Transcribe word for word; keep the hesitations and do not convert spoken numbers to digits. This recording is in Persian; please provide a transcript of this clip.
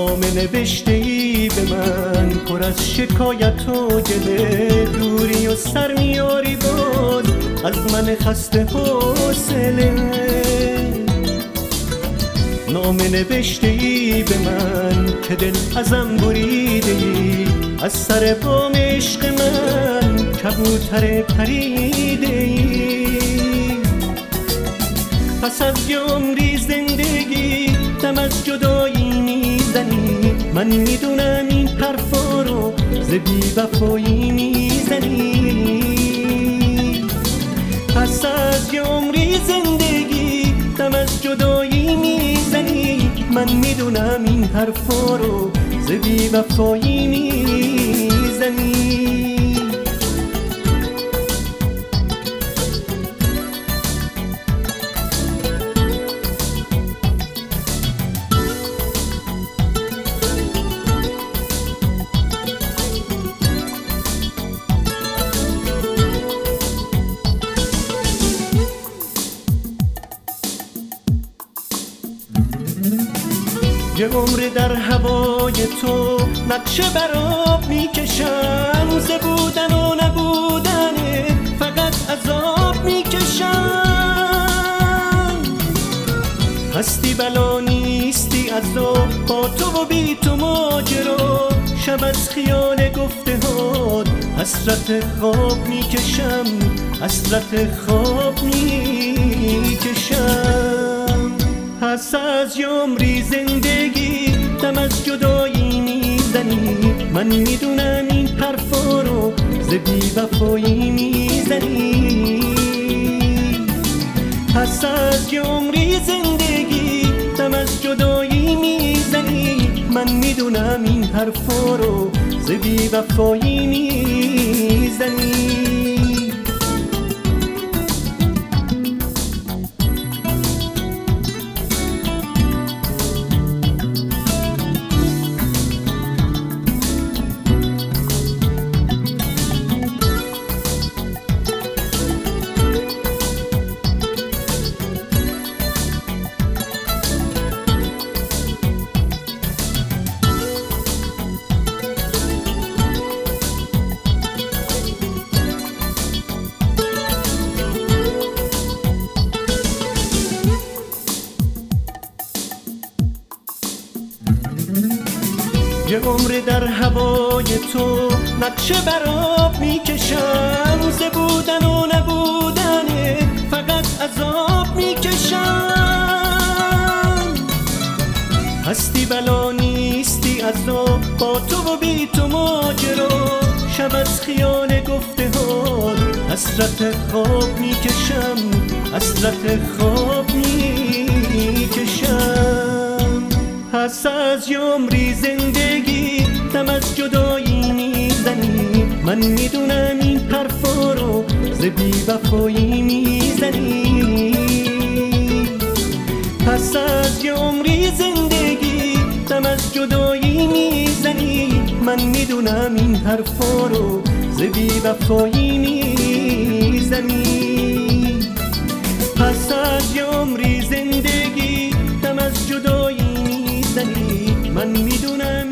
نامه نوشته ای به من پر از شکایت و گله، دوری و سر میاری باز از من خسته حوصله. نامه نوشته ای به من که دل ازم بریده ای، از سر بام عشق من کبوتر پریده ای. پس از یه عمری زندگی دم از جدایی میزنی، من میدونم این حرفا رو ز بی وفایی میزنی. پس از یه عمری زندگی دم از جدایی میزنی، من میدونم این حرفا رو ز بی وفایی میزنی. یه عمر در هوای تو نقشه براب میکشم، ز بودن و نبودن فقط عذاب میکشم. هستی بلا نیستی عذاب، با تو و بی تو ماجرا، شب از خیال گفته‌هات حسرت خواب میکشم، حسرت خواب میکشم. پس از یه عمری زندگی دم از جدایی میزنی، من میدونم این حرفا رو ز بی وفایی میزنی. پس از یه عمری زندگی دم از جدایی میزنی، من میدونم این حرفا رو ز بی وفایی میزنی. یه عمر در هوای تو نقشه براب میکشم، ز بودن و نبودن فقط عذاب میکشم. هستی بلا نیستی عذاب، با تو و بی تو ماجرا، شب از خیال گفته‌هات حسرت خواب میکشم، حسرت خواب میکشم. پس از یه عمری زندگی دم از جدایی میزنی، من میدونم این حرفا رو ز بی وفایی میزنی. پس از یه عمری زندگی دم از جدایی میزنی، من میدونم این حرفا رو ز بی وفایی میزنی. پس از یه عمری زندگی دم از جدایی من میدونم